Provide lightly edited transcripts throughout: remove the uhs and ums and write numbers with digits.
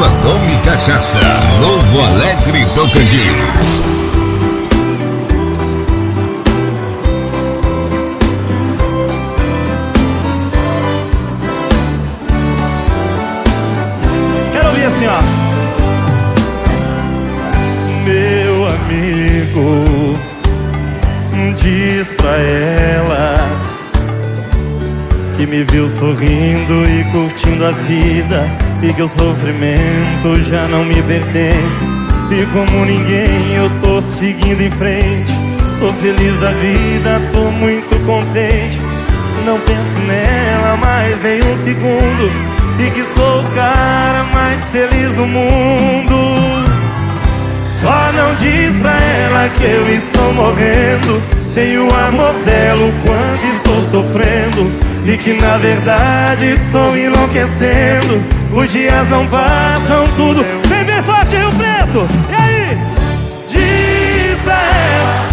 Erva Dome Cachaça, Novo Alegre, Tocantins. Quero ouvir assim, ó. Meu amigo, diz pra ela que me viu sorrindo e curtindo a vida, e que o sofrimento já não me pertence. E como ninguém eu tô seguindo em frente, tô feliz da vida, tô muito contente. Não penso nela mais nem um segundo, e que sou o cara mais feliz do mundo. Só não diz pra ela que eu estou morrendo sem o amor dela, o quanto estou sofrendo, e que na verdade estou enlouquecendo. Os dias não passam, tudo vem bem forte, Rio Preto. E aí? Diz pra ela.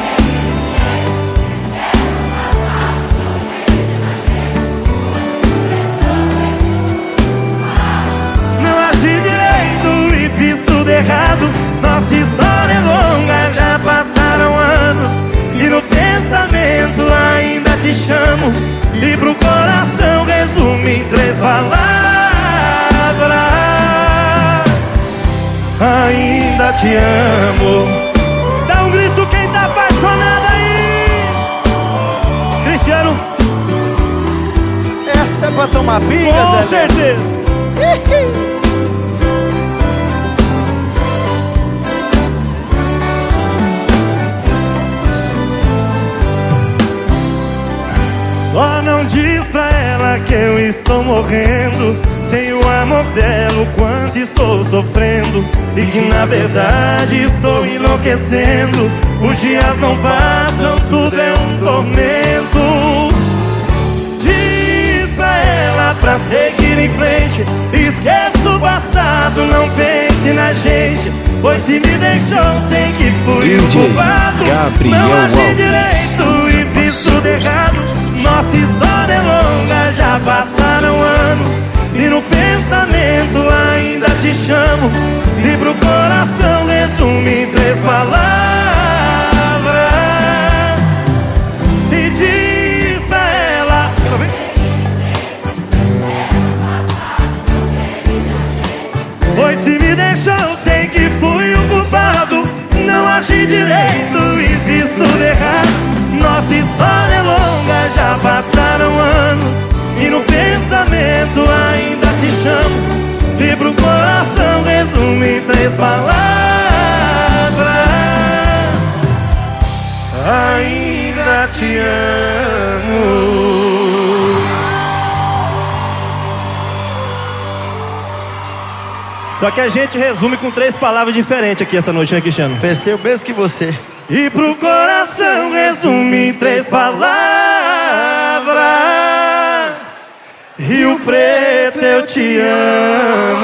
Não agi direito e fiz tudo errado. Nossa história é longa, já passaram anos, e no pensamento ainda te chamo. E pro coração resumo em 3 palavras: ainda te amo. Dá um grito quem tá apaixonado aí. Cristiano. Essa é pra tomar pinga, Com Zé? certeza. Só não diz pra ela que eu estou morrendo sem o amor dela, o quanto estou sofrendo, e que na verdade estou enlouquecendo. Os dias não passam, tudo é um tormento. Diz pra ela pra seguir em frente, esqueça o passado, não pense na gente, pois se me deixou sem que fui o culpado. Não agi direito e fiz tudo errado. Nossa história é longa, já passaram anos, e no pensamento ainda te chamo. E pro coração resumo em 3 palavras: e diz pra ela. Pois se me deixou sem que fui o culpado. Não agi direito e fiz tudo errado. Nossa história é longa, já passaram anos, e no pensamento ainda te chamo. E pro coração resumo em 3 palavras: ainda te amo. Só que a gente resume com 3 palavras diferentes aqui essa noite, né, Cristiano? Pensei o mesmo que você. E pro coração resume em 3 palavras: Rio Preto, eu te amo.